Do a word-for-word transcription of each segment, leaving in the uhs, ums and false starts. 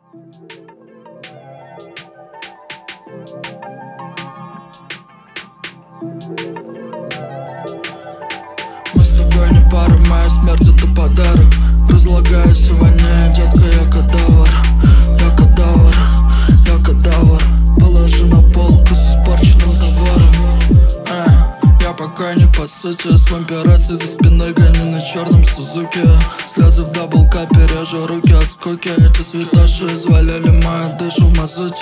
Мы с тобой не пара, моя смерть это подарок. Разлагаюсь и воняю, детка, я кадавр. Я кадавр, я кадавр. Положи на полку с испорченным товаром. э, Я пока не по сути, с вампирацией за спиной гоню на черном Сузуке. Слезы в даблкапе, режу руки от скуки. Эти святоши изваляли мою душу в мазуте.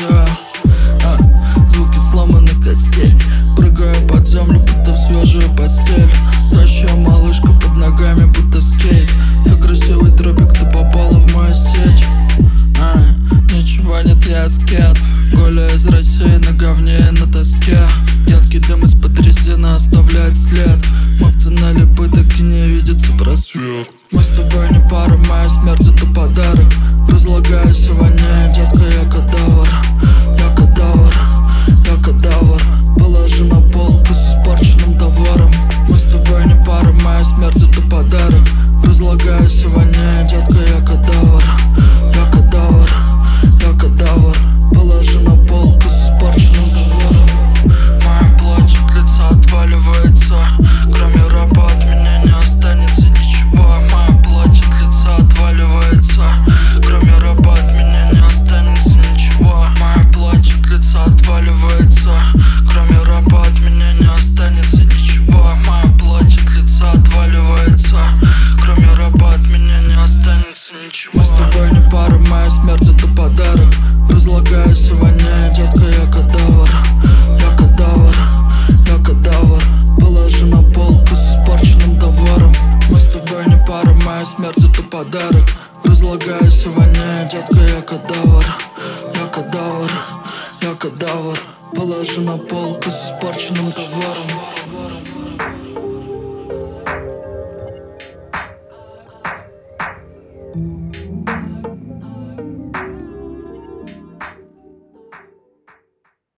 э, Звуки сломанных костей. Прыгаю под землю, будто в свежую постель. Таща малышка под ногами, будто скейт. Я красивый тропик, ты попала в мою сеть. а, Ничего нет, я аскет. Гуляю из России на говне и на тоске. Едкий дым из-под резины оставляет след. Мы в тоннеле пыток и не видится просвет. Мы с тобой не пара, моя смерть это подарок. Разлагаюсь и воняю, детка, я кадавр. Я кадавр, я кадавр. Положи на полку с испорченным товаром. Мы с тобой не пара, моя смерть это подарок. Разлагаюсь и воняю, детка, я кадавр. Я кадавр, я кадавр. Положи на полку с испорченным товаром. Моя плоть от лица отваливается. Кроме рэпа от меня не останется ничего. Моя плоть от лица отваливается. Кроме рэпа от меня не останется ничего. Моя плоть от лица отваливается. Кроме рэпа от меня не останется ничего. Моя плоть от лица отваливается. Кроме рэпа от меня не останется ничего. Мы с тобой не пара, моя смерть это подарок. Разлагаюсь и воняю, детка, я кадавр. Я кадавр, я кадавр. Положи на полку с испорченным товаром. Мы с тобой не пара, моя смерть это подарок. Разлагаюсь и воняю, детка, я кадавр. Я кадавр, я кадавр. Положи на полку с испорченным товаром.